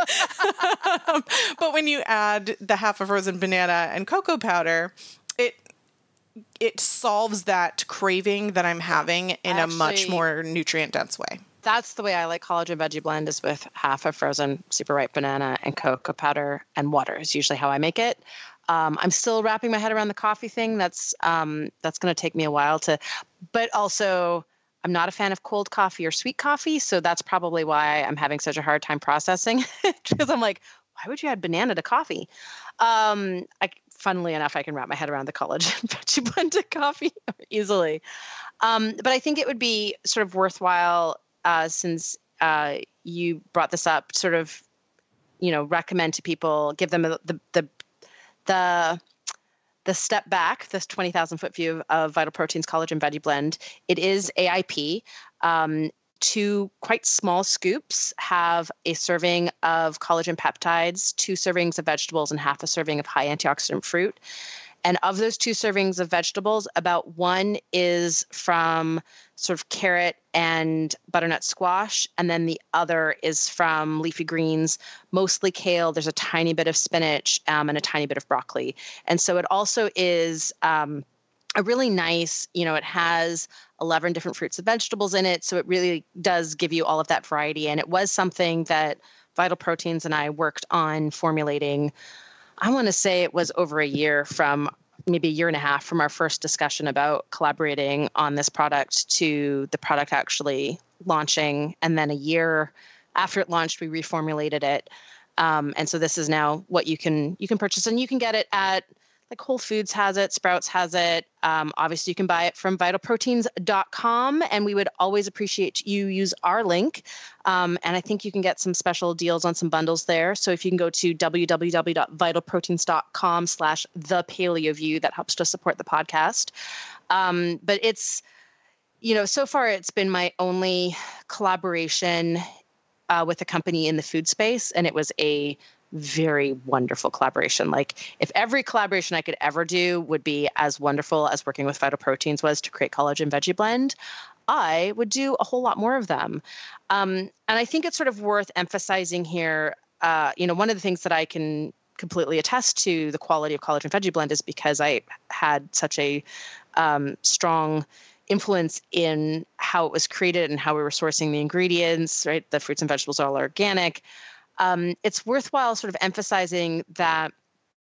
But when you add the half a frozen banana and cocoa powder, it solves that craving that I'm having in a much more nutrient dense way. That's the way I like collagen veggie blend, is with half a frozen super ripe banana and cocoa powder and water is usually how I make it. I'm still wrapping my head around the coffee thing. That's going to take me a while but also I'm not a fan of cold coffee or sweet coffee. So that's probably why I'm having such a hard time processing, because I'm like, why would you add banana to coffee? Funnily enough, I can wrap my head around the collagen veggie blended coffee easily. But I think it would be sort of worthwhile, since you brought this up, sort of, recommend to people, give them the the step back, this 20,000-foot view of Vital Proteins Collagen Veggie Blend, it is AIP. 2 quite small scoops have a serving of collagen peptides, 2 servings of vegetables, and half a serving of high antioxidant fruit. And of those 2 servings of vegetables, about 1 is from sort of carrot and butternut squash, and then the other is from leafy greens, mostly kale. There's a tiny bit of spinach and a tiny bit of broccoli. And so it also is a really nice, it has 11 different fruits and vegetables in it. So it really does give you all of that variety. And it was something that Vital Proteins and I worked on formulating. I want to say it was over a year, from maybe a year and a half from our first discussion about collaborating on this product to the product actually launching. And then a year after it launched, we reformulated it. And so this is now what you can purchase, and you can get it at, like, Whole Foods has it, Sprouts has it. Obviously, you can buy it from vitalproteins.com, and we would always appreciate you use our link. And I think you can get some special deals on some bundles there. So if you can go to www.vitalproteins.com/thepaleoview, that helps to support the podcast. But it's, so far it's been my only collaboration with a company in the food space, and it was a very wonderful collaboration. Like, if every collaboration I could ever do would be as wonderful as working with Vital Proteins was to create Collagen Veggie Blend, I would do a whole lot more of them. And I think it's sort of worth emphasizing here, one of the things that I can completely attest to the quality of Collagen Veggie Blend is because I had such a strong influence in how it was created and how we were sourcing the ingredients, right? The fruits and vegetables are all organic. It's worthwhile sort of emphasizing that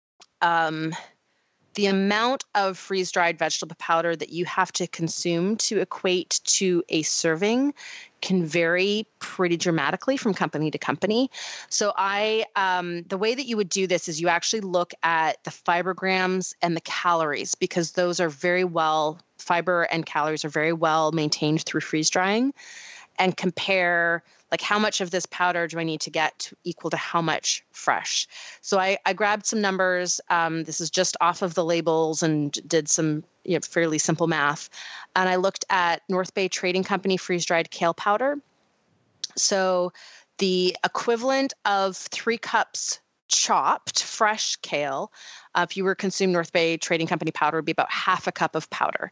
the amount of freeze-dried vegetable powder that you have to consume to equate to a serving can vary pretty dramatically from company to company. So the way that you would do this is you actually look at the fibrograms and the calories, because those are fiber and calories are very well maintained through freeze drying, and compare, like, how much of this powder do I need to get to equal to how much fresh. So I grabbed some numbers. This is just off of the labels, and did some fairly simple math. And I looked at North Bay Trading Company freeze-dried kale powder. So the equivalent of 3 cups chopped fresh kale, if you were to consume North Bay Trading Company powder, would be about half a cup of powder.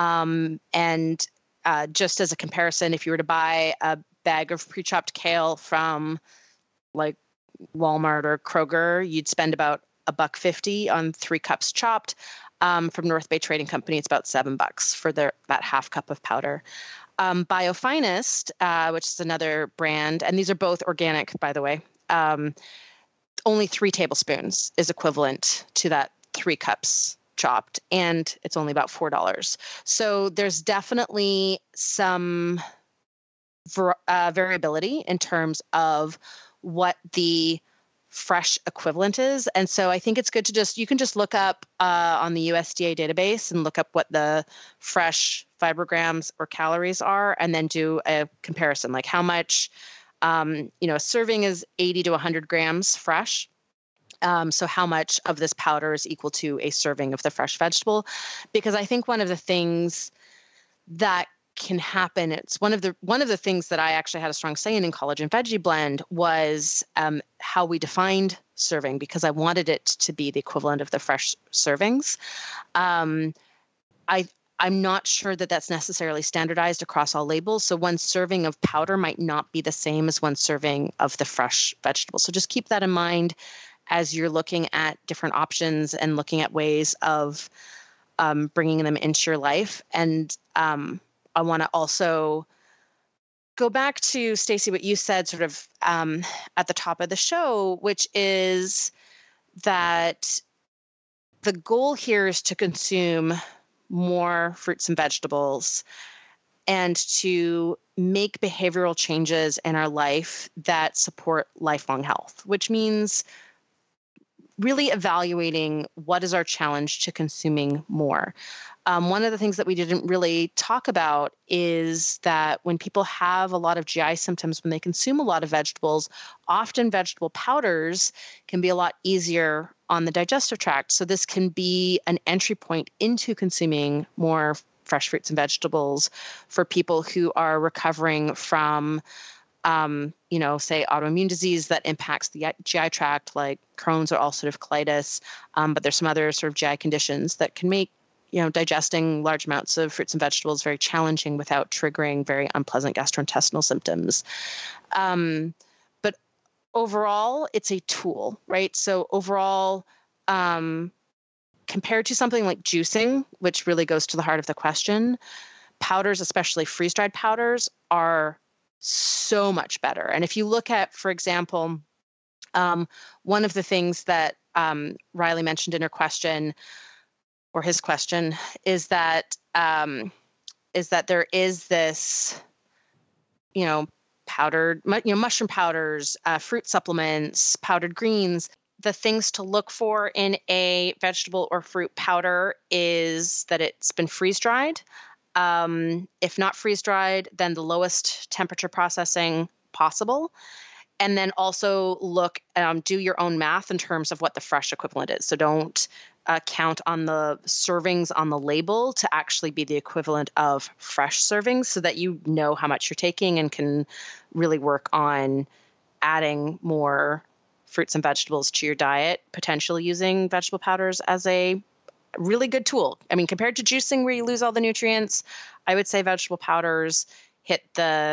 And just as a comparison, if you were to buy a bag of pre-chopped kale from, like, Walmart or Kroger, you'd spend about $1.50 on 3 cups chopped. From North Bay Trading Company, it's about $7 for that half cup of powder. Biofinest, which is another brand, and these are both organic, by the way, only 3 tablespoons is equivalent to that 3 cups chopped, and it's only about $4. So there's definitely some variability in terms of what the fresh equivalent is. And so I think it's good to you can just look up on the USDA database and look up what the fresh fibrograms or calories are, and then do a comparison, like how much, a serving is 80 to 100 grams fresh. So how much of this powder is equal to a serving of the fresh vegetable? Because I think one of the things that can happen, it's one of the things that I actually had a strong say in Collagen Veggie Blend was how we defined serving, because I wanted it to be the equivalent of the fresh servings. I'm not sure that that's necessarily standardized across all labels. So one serving of powder might not be the same as one serving of the fresh vegetable. So just keep that in mind as you're looking at different options and looking at ways of bringing them into your life. And I want to also go back to, Stacey, what you said sort of at the top of the show, which is that the goal here is to consume more fruits and vegetables and to make behavioral changes in our life that support lifelong health, which means really evaluating what is our challenge to consuming more. One of the things that we didn't really talk about is that when people have a lot of GI symptoms, when they consume a lot of vegetables, often vegetable powders can be a lot easier on the digestive tract. So this can be an entry point into consuming more fresh fruits and vegetables for people who are recovering from say autoimmune disease that impacts the GI tract, like Crohn's or ulcerative colitis. But there's some other sort of GI conditions that can make, digesting large amounts of fruits and vegetables very challenging without triggering very unpleasant gastrointestinal symptoms. But overall, it's a tool, right? So overall, compared to something like juicing, which really goes to the heart of the question, powders, especially freeze-dried powders, are so much better. And if you look at, for example, one of the things that Riley mentioned in her question, or his question, is that there is this, powdered, mushroom powders, fruit supplements, powdered greens. The things to look for in a vegetable or fruit powder is that it's been freeze-dried. If not freeze-dried, then the lowest temperature processing possible. And then also do your own math in terms of what the fresh equivalent is. So don't count on the servings on the label to actually be the equivalent of fresh servings, so that you know how much you're taking and can really work on adding more fruits and vegetables to your diet, potentially using vegetable powders as a really good tool. I mean, compared to juicing where you lose all the nutrients, I would say vegetable powders hit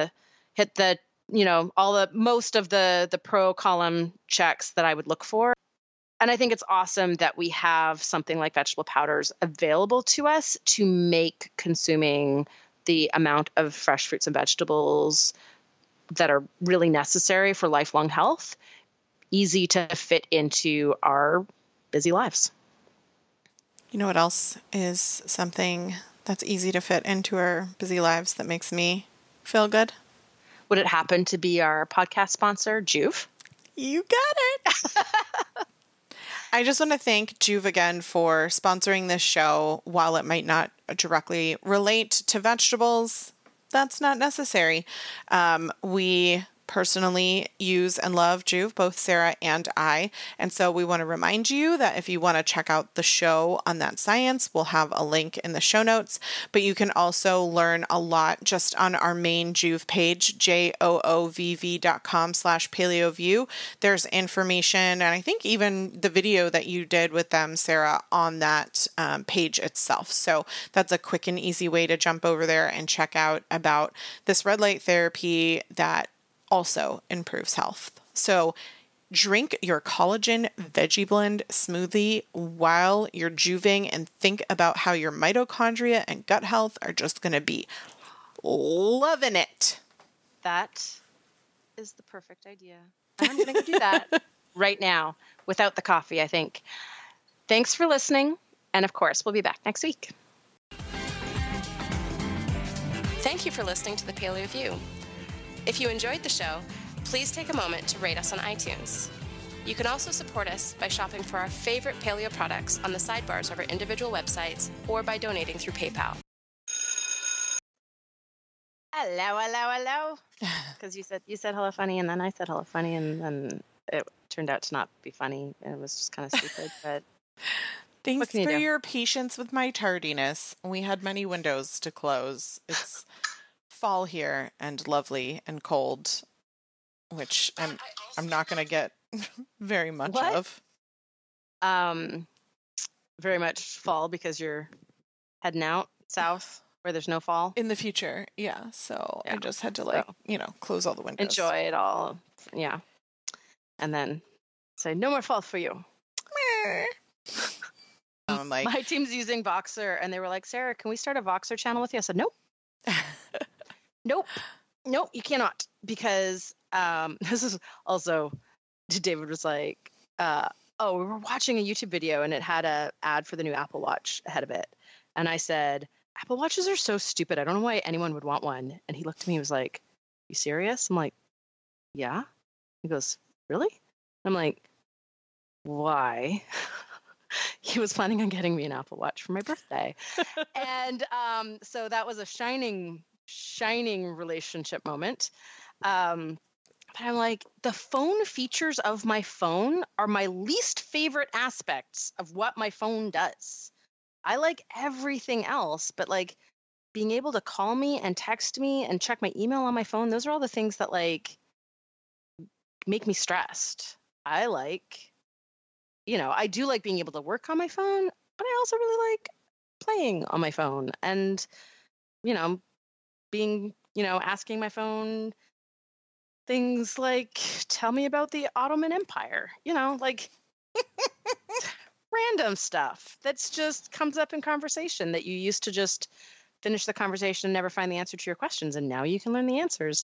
most of the pro column checks that I would look for. And I think it's awesome that we have something like vegetable powders available to us to make consuming the amount of fresh fruits and vegetables that are really necessary for lifelong health easy to fit into our busy lives. You know what else is something that's easy to fit into our busy lives that makes me feel good? Would it happen to be our podcast sponsor, Joovv? You got it. I just want to thank Joovv again for sponsoring this show. While it might not directly relate to vegetables, that's not necessary. We personally use and love Joovv, both Sarah and I. And so we want to remind you that if you want to check out the show on that science, we'll have a link in the show notes. But you can also learn a lot just on our main Joovv page, joovv.com/paleoview. There's information, and I think even the video that you did with them, Sarah, on that page itself. So that's a quick and easy way to jump over there and check out about this red light therapy that also improves health. So drink your collagen veggie blend smoothie while you're juving and think about how your mitochondria and gut health are just going to be loving it. That is the perfect idea. I'm going to go do that right now without the coffee, I think. Thanks for listening. And of course, we'll be back next week. Thank you for listening to the Paleo View. If you enjoyed the show, please take a moment to rate us on iTunes. You can also support us by shopping for our favorite paleo products on the sidebars of our individual websites or by donating through PayPal. Hello. Because you said hello funny, and then I said hello funny, and then it turned out to not be funny, and it was just kind of stupid. But thanks for your patience with my tardiness. We had many windows to close. It's fall here and lovely and cold, which I'm not going to get very much of. Very much fall because you're heading out south where there's no fall in the future. Yeah. So I just had to close all the windows. Enjoy it all. Yeah. And then say no more fall for you. I'm like, my team's using Voxer, and they were like, Sarah, can we start a Voxer channel with you? I said, nope. Nope, you cannot, because this is also, David was like, we were watching a YouTube video and it had a ad for the new Apple Watch ahead of it. And I said, Apple Watches are so stupid. I don't know why anyone would want one. And he looked at me and was like, you serious? I'm like, yeah. He goes, really? I'm like, why. He was planning on getting me an Apple Watch for my birthday. And so that was a shining relationship moment. But I'm like, the phone features of my phone are my least favorite aspects of what my phone does. I like everything else, but like being able to call me and text me and check my email on my phone, those are all the things that like make me stressed. I like, I do like being able to work on my phone, but I also really like playing on my phone and, asking my phone things like, tell me about the Ottoman Empire, like random stuff that's just comes up in conversation that you used to just finish the conversation and never find the answer to your questions. And now you can learn the answers.